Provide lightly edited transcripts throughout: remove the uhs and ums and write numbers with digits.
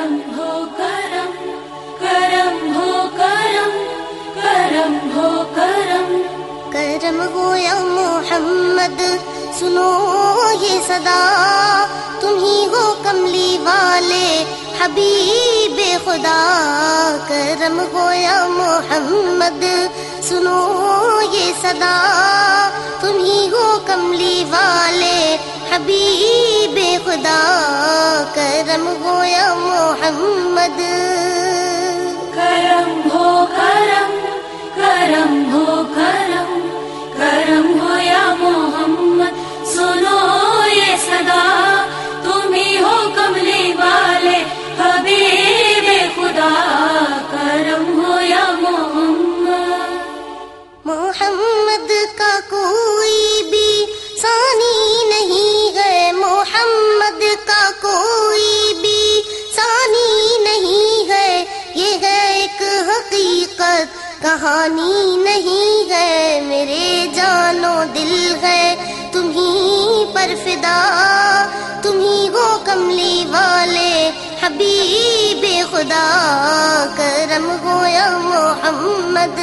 کرم ہو کرم، کرم ہو کرم، کرم ہو کرم، کرم ہو یا محمد سنو یہ صدا، تم ہی ہو کملی والے حبیب خدا. کرم ہو یا محمد سنو یہ صدا، تم ہی ہو کملی والے حبیب خدا. کرم ہو یا محمد. کرم ہو کرم، کرم ہو کرم، کرم ہو یا محمد سنو یہ صدا، تم ہی ہو کملی والے حبیب خدا. کرم ہو یا محمد. محمد کا کوئی بھی ثانی نہیں ہے، محمد کا کوئی بھی ثانی نہیں ہے، یہ ہے ایک حقیقت کہانی نہیں ہے. میرے جان و دل ہے تم ہی پر فدا، تم ہی ہو کملی والے حبیب خدا. کرم ہو یا محمد.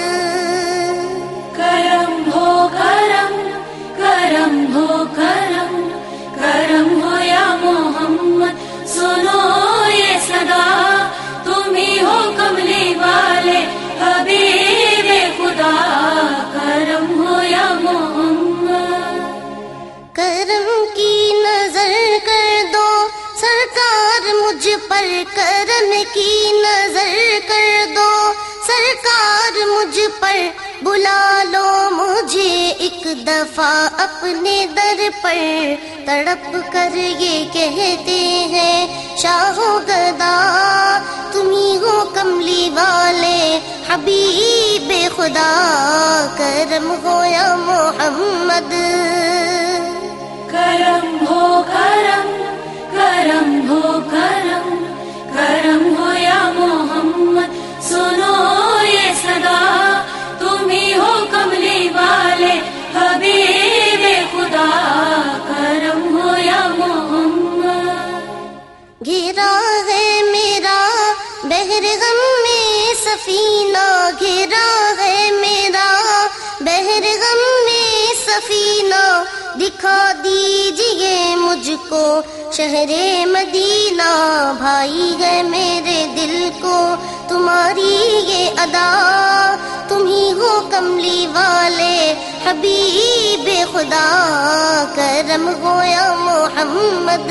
کرم ہو کرم، کرم ہو کرم، کرم ہو یا محمد سنو یہ صدا، تم ہی ہو کملی والے حبیب خدا. کرم ہو یا محمد. کرم کی نظر کر دو سرکار مجھ پر، کرم کی نظر کر دو سرکار مجھ پر، بلا لو مجھے ایک دفعہ اپنے در پر. تڑپ کر یہ کہتے ہیں شاہ و گدا، تم ہی ہو کملی والے حبیب خدا. کرم ہو یا محمد. کرم ہو کرم، کرم ہو کرم، کرم ہو یا محمد سنو یہ صدا، تم ہی ہو کملی والے حبیب خدا. کرم ہو یا محمد. گھرا ہے میرا بحر غم میں سفینہ، گھرا ہے میرا بحر غم میں سفینہ، دکھا دیجئے مجھ کو شہر مدینہ. بھائی ہے میرے دل کو تمہاری یہ ادا، تم ہی ہو کملی والے حبیب خدا. کرم ہو یا محمد.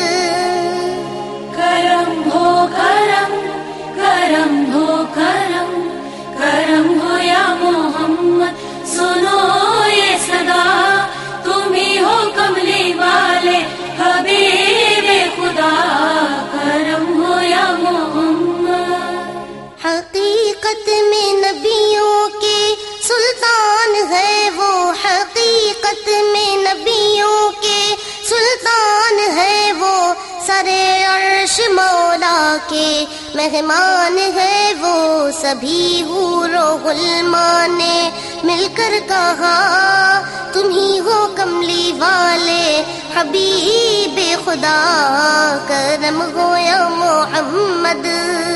کرم ہو کرم، کرم ہو کرم، کرم ہو یا محمد سنو یہ صدا، تم ہی ہو کملی والے حبیب خدا. کرم ہو یا محمد. حقیقت میں نبیوں کے سلطان ہے وہ، حقیقت میں نبیوں کے سلطان ہے وہ، سرے عرش مولا کے مہمان ہے وہ. سبھی حور و غلمان نے مل کر کہا تم ہی ہو کملی والے حبیب خدا. کرم ہو یا محمد.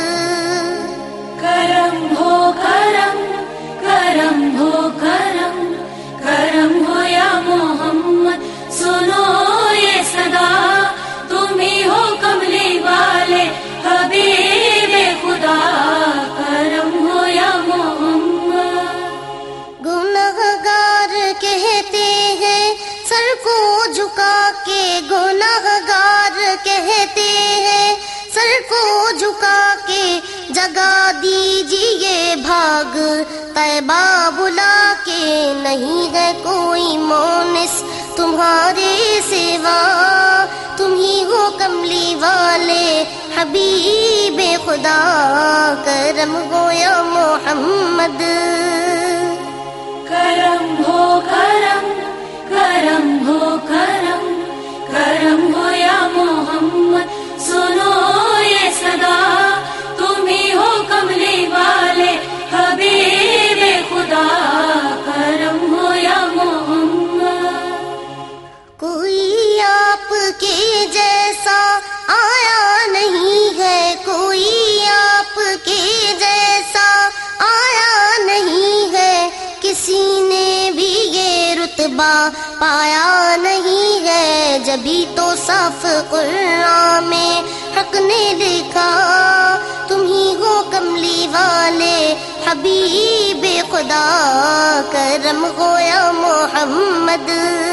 کرم ہو کرم، کرم ہو کرم، کرم ہو یا محمد سنو یہ صدا، تم ہی ہو کملی والے حبیب خدا. کرم ہو یا محمد. گنہگار کہتے ہیں سر کو جھکا کے، گنہگار کہتے ہیں سر کو جھکا کے، جگا دیجئے بھاگ طیبہ بلا کے. نہیں ہے کوئی مونس تمہارے سوا، تم ہی ہو کملی والے حبیب خدا. کرم ہو یا محمد. کرم ہو کرم، کرم ہو کرم، کرم ہو یا محمد سنو یہ صدا، تم ہی ہو کملی والے حبیب خدا. کرم ہو یا محمد. کوئی آپ کے جیسا آیا نہیں ہے، کوئی ابھی تو صاف قرآن میں حق نے لکھا، تم ہی ہو کملی والے حبیب خدا، کرم ہو یا محمد،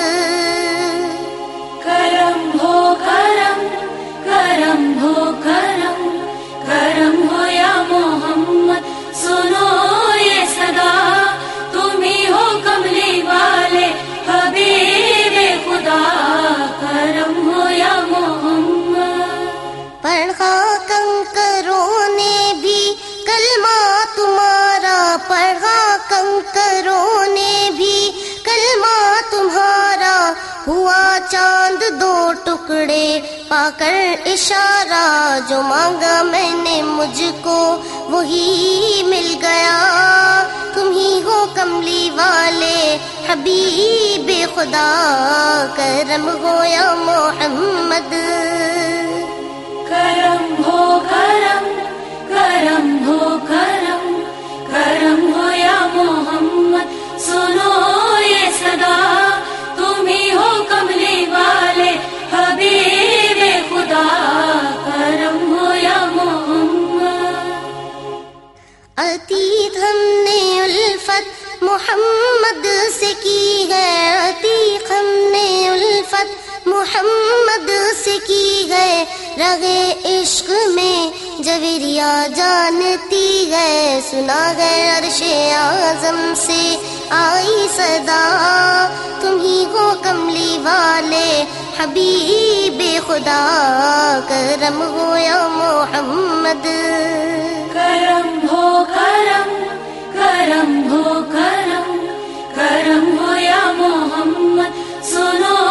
کرم ہو کرم، کرم ہو کرم، کرم ہو یا محمد، سنو یہ صدا، تم ہی ہو کملی والے حبیب خدا، کرم ہو یا محمد۔ پڑھا کنکروں نے بھی کلمہ تمہارا، پڑھا کنکروں نے بھی کلمہ تمہارا، ہوا چاند دو ٹکڑے پا کر اشارہ، جو مانگا میں نے مجھ کو وہی مل گیا، تم ہی ہو کملی والے حبیب خدا، کرم ہو یا محمد، کرم ہو کرم، کرم ہو کرم، کرم ہو یا محمد، سنو یہ صدا، تم ہی ہو کملی والے حبیب خدا، کرم ہو یا محمد۔ عتیق ہم نے الفت محمد سے کی ہے، عتیق ہم نے الفت محمد سے کی ہے، رگے عشق میں جویریا جانتی ہے، سنا ہے عرش اعظم سے آئی صدا، تم ہی ہو کملی والے حبیب خدا، کرم ہو یا محمد، کرم ہو کرم، کرم ہو کرم، کرم ہو یا محمد، سنو